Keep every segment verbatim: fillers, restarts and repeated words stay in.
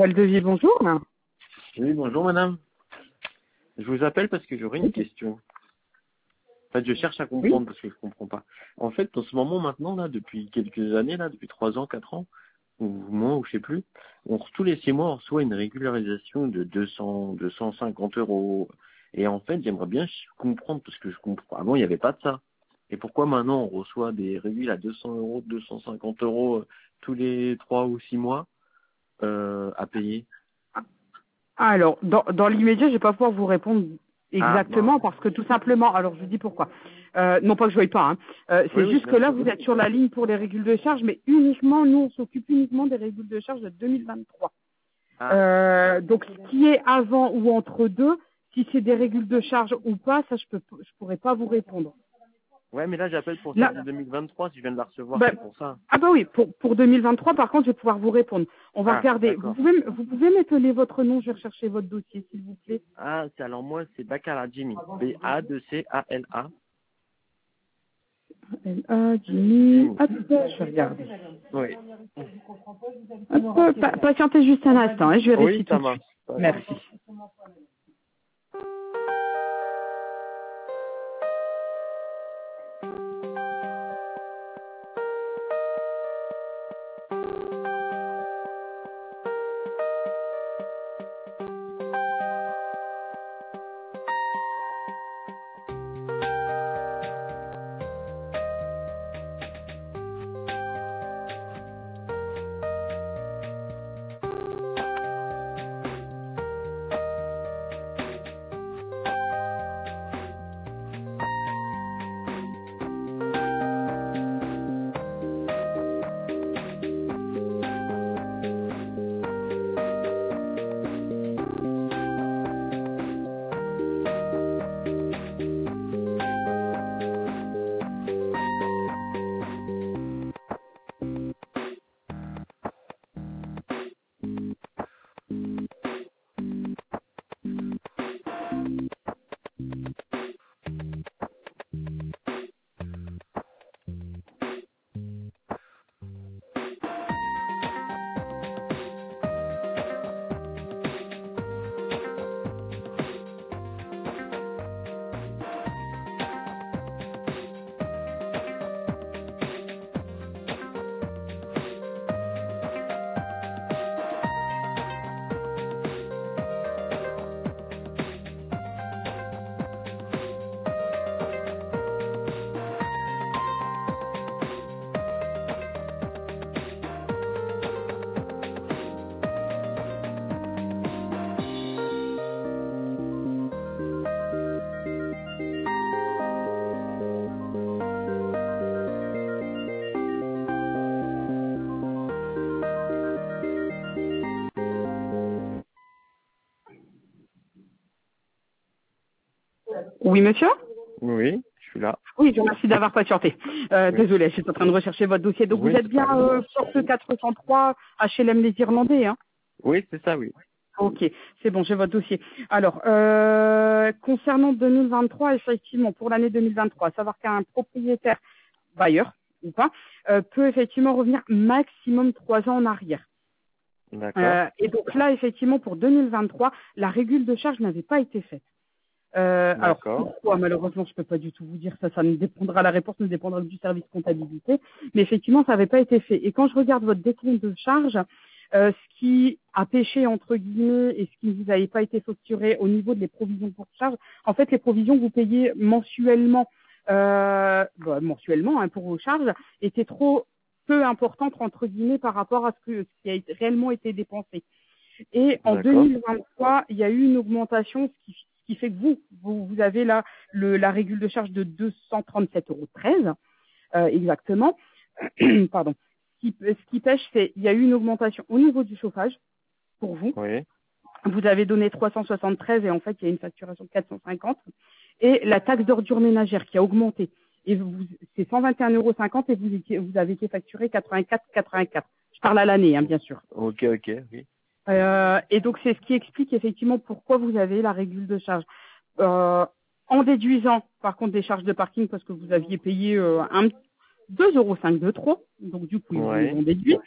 Valdevier, bonjour. Oui, bonjour madame. Je vous appelle parce que j'aurais une question. En fait, je cherche à comprendre Oui. parce que je comprends pas. En fait, en ce moment maintenant, là, depuis quelques années, là, depuis trois ans, quatre ans, ou moins, ou je sais plus, on, tous les six mois, on reçoit une régularisation de deux cents, deux cent cinquante euros. Et en fait, j'aimerais bien comprendre parce que je comprends. Avant, il n'y avait pas de ça. Et pourquoi maintenant on reçoit des régules à deux cents euros, deux cent cinquante euros euh, tous les trois ou six mois euh, à payer? Alors, dans, dans l'immédiat, je vais pas pouvoir vous répondre Ah, mince. exactement parce que tout simplement, alors je vous dis pourquoi. Euh, non pas que je ne veuille pas, hein. Euh, Oui, c'est oui, juste bien que là, sûr. vous êtes sur la ligne pour les régules de charge, mais uniquement, nous, on s'occupe uniquement des régules de charge de deux mille vingt-trois. Ah, Euh, donc, ce qui est avant ou entre deux, si c'est des régules de charge ou pas, ça, je peux, je pourrais pas vous répondre. ouais, mais là, j'appelle pour Là, celle de deux mille vingt-trois, si je viens de la recevoir, bah, c'est pour ça. ah bah oui, pour, pour deux mille vingt-trois, par contre, je vais pouvoir vous répondre. On va Ah, regarder. Vous d'accord. pouvez, m- vous pouvez m'épeler votre nom, je vais rechercher votre dossier, s'il vous plaît. Ah, c'est alors moi, c'est Bacala Jimmy. B A deux C A L A. L A, Jimmy, Jimmy. hop, je vais regarder. Oui. Hop, pa- patientez juste un instant, hein, je Oui, vérifie tout ça de suite. marche. Pas de Merci. souci. Oui, monsieur? Oui, je suis là. Oui, je vous remercie d'avoir patienté. Euh, Oui. désolée, je suis en train de rechercher votre dossier. Donc, vous Oui, êtes c'est pas bien grave. euh, Force quatre cent trois H L M Les Irlandais, hein? Oui, c'est ça, oui. Ok, c'est bon, j'ai votre dossier. Alors, euh, concernant deux mille vingt-trois, effectivement, pour l'année deux mille vingt-trois, à savoir qu'un propriétaire bailleur, ou pas, euh, peut effectivement revenir maximum trois ans en arrière. D'accord. Euh, et donc là, effectivement, pour deux mille vingt-trois, la régule de charge n'avait pas été faite. Euh, alors D'accord. pourquoi? Malheureusement, je peux pas du tout vous dire ça. Ça ne dépendra, la réponse ne dépendra que du service comptabilité. Mais effectivement, ça n'avait pas été fait. Et quand je regarde votre décompte de charge, euh, ce qui a pêché entre guillemets et ce qui ne vous avait pas été facturé au niveau des provisions pour charge, en fait, les provisions que vous payez mensuellement, euh, bah, mensuellement hein, pour vos charges, étaient trop peu importantes entre guillemets par rapport à ce, que, ce qui a été- réellement été dépensé. Et en D'accord. deux mille vingt-trois, il y a eu une augmentation, ce qui, ce qui fait que vous, vous, vous avez là le, la régule de charge de deux cent trente-sept euros treize, euh, exactement. Pardon. Ce qui, ce qui pêche, c'est il y a eu une augmentation au niveau du chauffage pour vous. Oui. Vous avez donné trois cent soixante-treize et en fait, il y a une facturation de quatre cent cinquante. Et la taxe d'ordure ménagère qui a augmenté. Et vous, c'est cent vingt et un euros cinquante et vous, étiez, vous avez été facturé quatre-vingt-quatre quatre-vingt-quatre. Je parle à l'année, hein, bien sûr. Ok, ok, oui. Euh, et donc c'est ce qui explique effectivement pourquoi vous avez la régule de charge. Euh, en déduisant par contre des charges de parking parce que vous aviez payé euh, un deux euros cinq de trop, donc du coup ils vous les Ouais. ont déduits.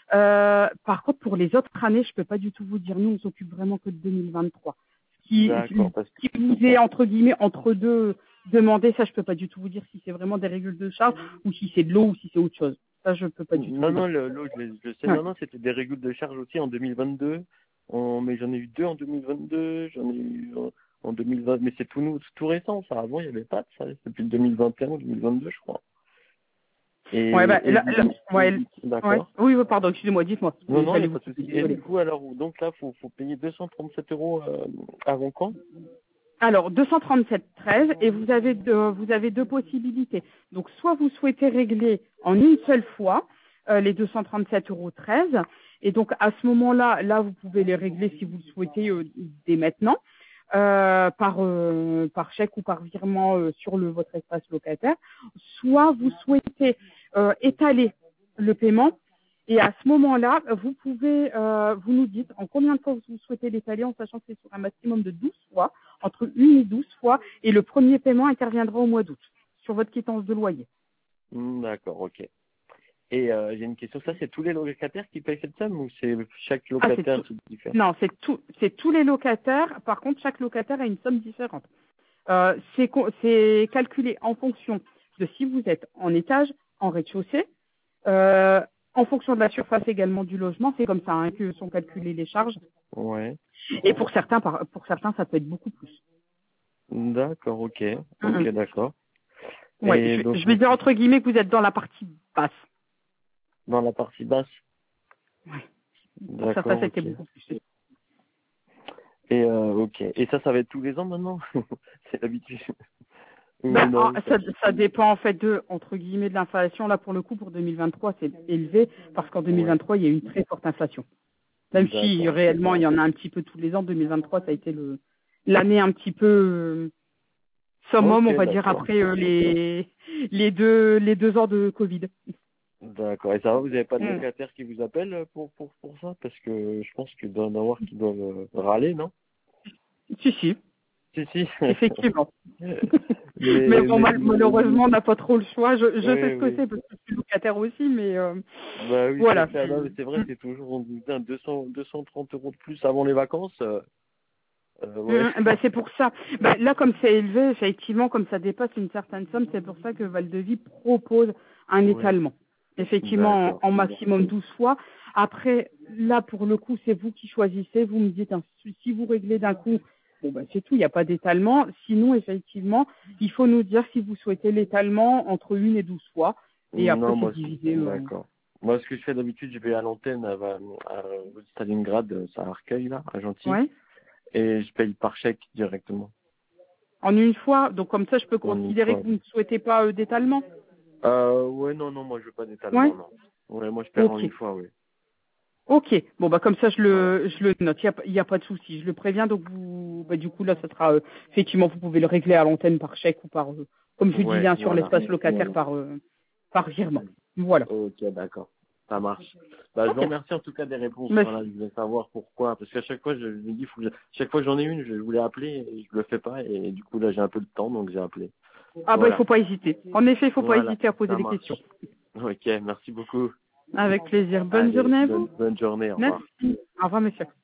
Euh, par contre, pour les autres années, je peux pas du tout vous dire. Nous, on s'occupe vraiment que de deux mille vingt-trois. Ce qui, D'accord, parce ce qui vous est entre guillemets entre deux demandé, ça, je peux pas du tout vous dire si c'est vraiment des régules de charge ou si c'est de l'eau ou si c'est autre chose. Ça, je peux pas du tout. Non, non, le- l'eau, je, le- je le sais. Ouais. Non, non, c'était des régules de charge aussi en deux mille vingt-deux. En, mais j'en ai eu deux en deux mille vingt-deux, j'en ai eu en, en deux mille vingt. Mais c'est tout, nou- tout récent, ça. Avant, il n'y avait pas de ça. C'est depuis le deux mille vingt et un ou deux mille vingt-deux, je crois. Et, Ouais, bah, et là, du là, coup, ouais, ouais. d'accord. Oui, oui, pardon, excusez-moi, dites-moi. Non, non, il n'y J'allais a pas vous de couper, souci. Et désolé. du coup, alors, donc là, faut, faut payer deux cent trente-sept euros euh, avant quand? Alors, deux cent trente-sept treize, et vous avez deux, vous avez deux possibilités. Donc, soit vous souhaitez régler en une seule fois euh, les deux cent trente-sept euros treize, et donc à ce moment-là, là, vous pouvez les régler si vous le souhaitez euh, dès maintenant, euh, par euh, par chèque ou par virement euh, sur le votre espace locataire. Soit vous souhaitez euh, étaler le paiement. Et à ce moment-là, vous pouvez, euh, vous nous dites en combien de fois vous souhaitez l'étaler, en sachant que c'est sur un maximum de douze fois, entre une et douze fois, et le premier paiement interviendra au mois d'août, sur votre quittance de loyer. Hmm, d'accord, ok. Et euh, j'ai une question. Ça, c'est tous les locataires qui payent cette somme ou c'est chaque Ah, c'est locataire tout. qui diffère? Non, c'est tout, c'est tous les locataires. Par contre, chaque locataire a une somme différente. Euh, c'est, co- c'est calculé en fonction de si vous êtes en étage, en rez-de-chaussée, euh, en fonction de la surface également du logement. C'est comme ça hein, que sont calculées les charges. Ouais. Et pour certains, par- pour certains, ça peut être beaucoup plus. D'accord, ok. Mm, Ok, mm. d'accord. Ouais, Et je, donc, je vais dire entre guillemets que vous êtes dans la partie basse. dans la partie basse? Ouais. Pour certains, D'accord, ça a été ok. beaucoup plus. Et euh, ok. Et ça, ça va être tous les ans maintenant? C'est l'habitude. Ou Ben, ah, non, ça... ça, ça dépend en fait de, entre guillemets, de l'inflation. Là, pour le coup, pour deux mille vingt-trois, c'est élevé parce qu'en Ouais. deux mille vingt-trois, il y a eu une très forte inflation. Même si D'accord. réellement, il y en a un petit peu tous les ans, deux mille vingt-trois, ça a été le l'année un petit peu euh, summum, Ok, on va dire, d'accord. après euh, les les deux les deux ans de Covid. D'accord. Et ça va, vous n'avez pas de Mm. locataires qui vous appellent pour, pour, pour ça? Parce que je pense qu'il doit y en avoir qui doivent euh, râler, non? Si, si, Si, si. effectivement. Mais mais, bon, mais, mal- malheureusement, on n'a pas trop le choix. Je, je sais oui, ce que oui. c'est parce que je suis locataire aussi, mais euh, Bah oui, c'est voilà. clair. Non, mais c'est vrai, c'est toujours, on dit, putain, deux cents, deux cent trente euros de plus avant les vacances. Euh, euh, ouais. Mm, bah, c'est pour ça. Bah, là, comme c'est élevé, effectivement, comme ça dépasse une certaine somme, c'est pour ça que Val-de-Vie propose un Oui. étalement. Effectivement, D'accord. en, en maximum douze fois. Après, là, pour le coup, c'est vous qui choisissez. Vous me dites, hein, si si vous réglez d'un coup, bon, bah, c'est tout, il n'y a pas d'étalement. Sinon, effectivement, il faut nous dire si vous souhaitez l'étalement entre une et douze fois. Et après, Non, c'est moi, divisé. c'est- euh, d'accord. Moi, ce que je fais d'habitude, je vais à l'antenne à, à, à Stalingrad, ça à Arcueil, là, à Gentilly, Ouais. et je paye par chèque directement. En une fois. Donc, comme ça, je peux En une considérer fois. que vous ne souhaitez pas euh, d'étalement. Euh, ouais, non, non, moi, je veux pas d'étalement, Ouais. non. Ouais, moi, je perds en Ok. une fois, oui. Ok, bon bah comme ça je Voilà. le je le note, il n'y a, y a pas de souci, je le préviens donc vous bah du coup là ça sera euh, effectivement vous pouvez le régler à l'antenne par chèque ou par euh, comme je vous disais Ouais, hein, sur voilà. l'espace locataire par euh, par virement. Voilà. Ok, d'accord. Ça marche. Bah, je vous Ok. remercie en tout cas des réponses. Mais- Voilà, je voulais savoir pourquoi. Parce qu'à chaque fois, je me dis, faut que je- chaque fois que j'en ai une, je voulais appeler et je le fais pas. Et du coup, là, j'ai un peu de temps, donc j'ai appelé. ah bah il Voilà. faut pas hésiter. En effet, il faut pas Voilà. hésiter à poser Ça des questions. marche. Ok, merci beaucoup. Avec plaisir. Bonne Allez, journée à bonne, vous. bonne journée. Au revoir. Merci. Au revoir monsieur.